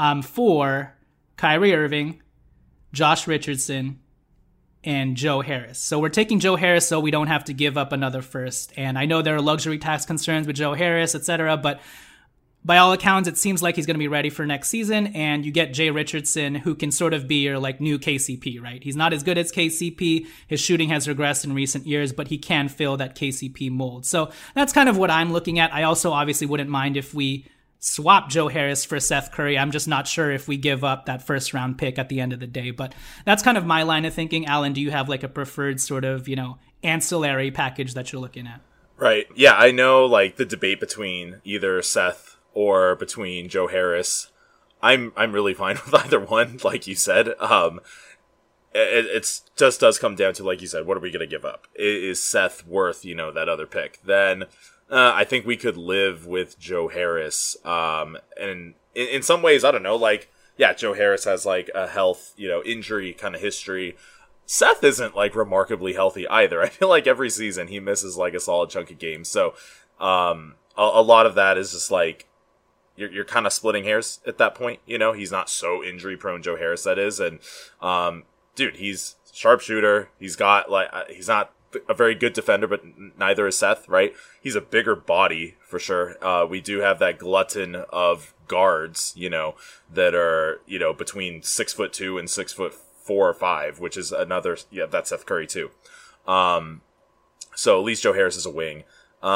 for Kyrie Irving, Josh Richardson, and Joe Harris. So we're taking Joe Harris so we don't have to give up another first. And I know there are luxury tax concerns with Joe Harris, etc., but by all accounts, it seems like he's going to be ready for next season, and you get Jay Richardson, who can sort of be your like new KCP, right? He's not as good as KCP. His shooting has regressed in recent years, but he can fill that KCP mold. So that's kind of what I'm looking at. I also obviously wouldn't mind if we swap Joe Harris for Seth Curry. I'm just not sure if we give up that first round pick at the end of the day, but that's kind of my line of thinking. Alan, do you have like a preferred sort of, ancillary package that you're looking at? Right. Yeah, I know like the debate between either Seth or between Joe Harris. I'm really fine with either one, like you said. It's just does come down to, like you said, what are we going to give up? Is Seth worth, that other pick? Then I think we could live with Joe Harris. And in some ways, I don't know, like, yeah, Joe Harris has like a health, injury kind of history. Seth isn't like remarkably healthy either. I feel like every season he misses like a solid chunk of games. So a lot of that is just like, you're kind of splitting hairs at that point. He's not so injury prone, Joe Harris, that is. And, dude, he's sharpshooter. He's got he's not a very good defender, but neither is Seth, right? He's a bigger body for sure. We do have that glutton of guards, that are, between 6'2" and 6'4" or 5", which is another, that's Seth Curry too. So at least Joe Harris is a wing.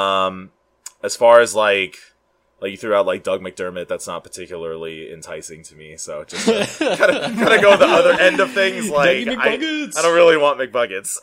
As far as like you threw out like Doug McDermott, that's not particularly enticing to me. So just kind of go the other end of things. Like I don't really want McBuckets.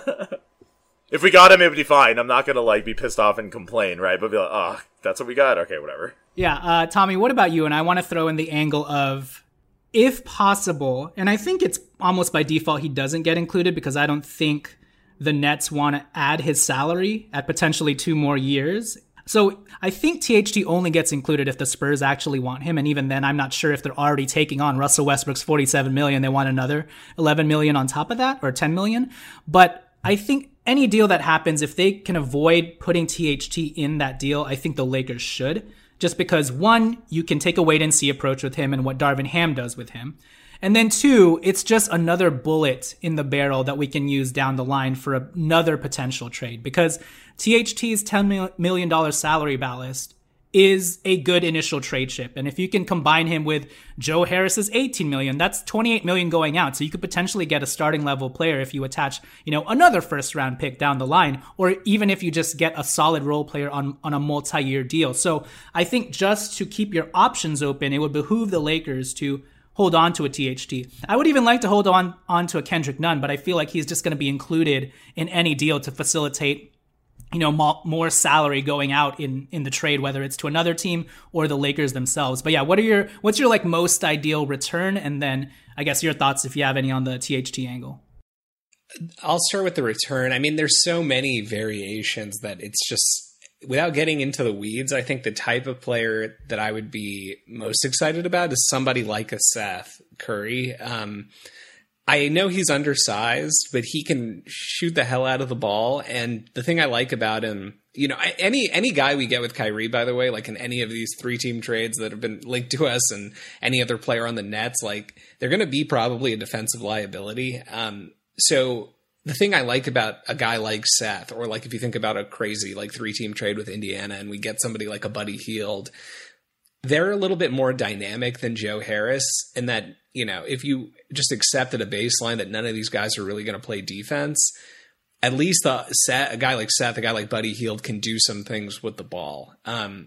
If we got him, it would be fine. I'm not gonna like be pissed off and complain, right? But be like, oh, that's what we got. Okay, whatever. Yeah, Tommy, what about you? And I want to throw in the angle of, if possible, and I think it's almost by default he doesn't get included because I don't think the Nets want to add his salary at potentially 2 more years. So I think THT only gets included if the Spurs actually want him. And even then, I'm not sure if they're already taking on Russell Westbrook's $47 million. They want another $11 million on top of that, or $10 million. But I think any deal that happens, if they can avoid putting THT in that deal, I think the Lakers should. Just because, one, you can take a wait-and-see approach with him and what Darvin Ham does with him. And then 2, it's just another bullet in the barrel that we can use down the line for another potential trade. Because THT's $10 million salary ballast is a good initial trade chip. And if you can combine him with Joe Harris's $18 million, that's $28 million going out. So you could potentially get a starting level player if you attach, another first round pick down the line, or even if you just get a solid role player on a multi-year deal. So I think just to keep your options open, it would behoove the Lakers to hold on to a THT. I would even like to hold on to a Kendrick Nunn, but I feel like he's just going to be included in any deal to facilitate more salary going out in the trade, whether it's to another team or the Lakers themselves. But yeah, what's your like most ideal return? And then I guess your thoughts, if you have any, on the THT angle. I'll start with the return. I mean, there's so many variations that it's just, without getting into the weeds, I think the type of player that I would be most excited about is somebody like a Seth Curry. I know he's undersized, but he can shoot the hell out of the ball. And the thing I like about him, any guy we get with Kyrie, by the way, like in any of these 3-team trades that have been linked to us, and any other player on the Nets, like they're going to be probably a defensive liability. So the thing I like about a guy like Seth, or like if you think about a crazy like 3-team trade with Indiana and we get somebody like a Buddy Hield, they're a little bit more dynamic than Joe Harris in that, if you just accept at a baseline that none of these guys are really going to play defense, at least a guy like Seth, a guy like Buddy Hield can do some things with the ball.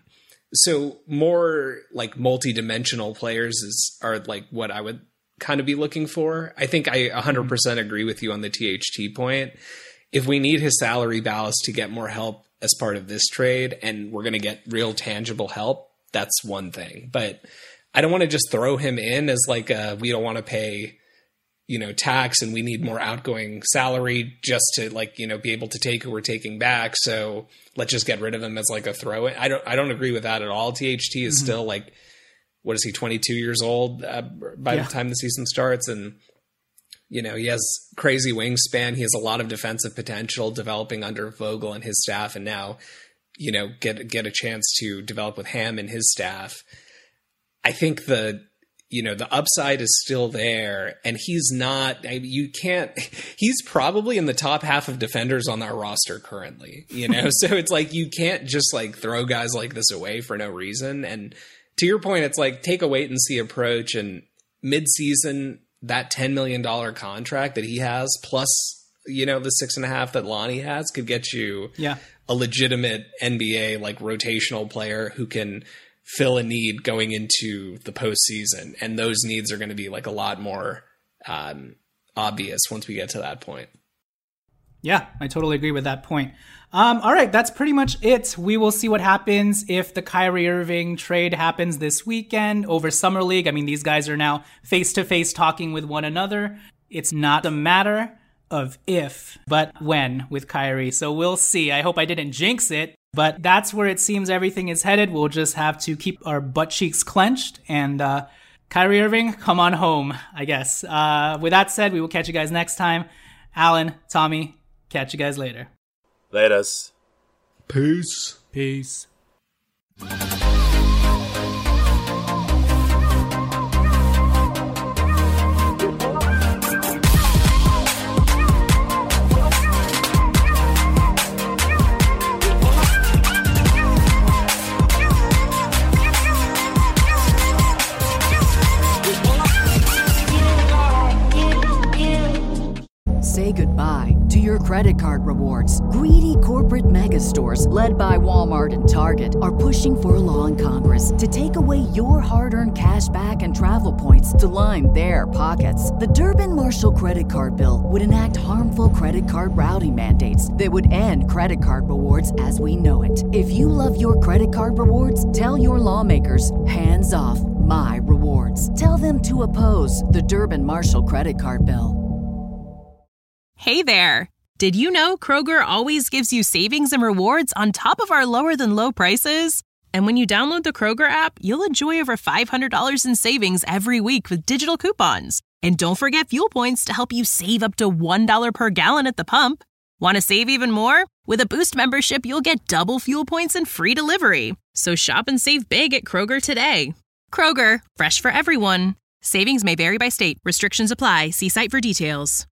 So more like multi-dimensional players are like what I would kind of be looking for. I think I 100% agree with you on the THT point. If we need his salary ballast to get more help as part of this trade, and we're going to get real tangible help, that's one thing. But I don't want to just throw him in as like we don't want to pay, tax, and we need more outgoing salary just to be able to take who we're taking back. So let's just get rid of him as like a throw in. I don't agree with that at all. THT is still like, what is he, 22 years old by the time the season starts? And, he has crazy wingspan. He has a lot of defensive potential developing under Vogel and his staff. And now, get a chance to develop with Ham and his staff. I think the the upside is still there, and he's not, he's probably in the top half of defenders on our roster currently, so it's like, you can't just like throw guys like this away for no reason. And to your point, it's like, take a wait and see approach, and mid-season, that $10 million contract that he has, plus, the 6.5 that Lonnie has, could get you a legitimate NBA like rotational player who can fill a need going into the postseason. And those needs are going to be like a lot more obvious once we get to that point. Yeah, I totally agree with that point. All right, that's pretty much it. We will see what happens if the Kyrie Irving trade happens this weekend over Summer League. I mean, these guys are now face-to-face talking with one another. It's not a matter of if, but when with Kyrie. So we'll see. I hope I didn't jinx it, but that's where it seems everything is headed. We'll just have to keep our butt cheeks clenched and Kyrie Irving, come on home, I guess. With that said, we will catch you guys next time. Alan, Tommy, catch you guys later. Laters. Peace. Peace. Say goodbye to your credit card rewards. Greedy corporate mega stores, led by Walmart and Target, are pushing for a law in Congress to take away your hard-earned cash back and travel points to line their pockets. The Durbin-Marshall credit card bill would enact harmful credit card routing mandates that would end credit card rewards as we know it. If you love your credit card rewards, tell your lawmakers, hands off my rewards. Tell them to oppose the Durbin-Marshall credit card bill. Hey there! Did you know Kroger always gives you savings and rewards on top of our lower-than-low prices? And when you download the Kroger app, you'll enjoy over $500 in savings every week with digital coupons. And don't forget fuel points to help you save up to $1 per gallon at the pump. Want to save even more? With a Boost membership, you'll get double fuel points and free delivery. So shop and save big at Kroger today. Kroger, fresh for everyone. Savings may vary by state. Restrictions apply. See site for details.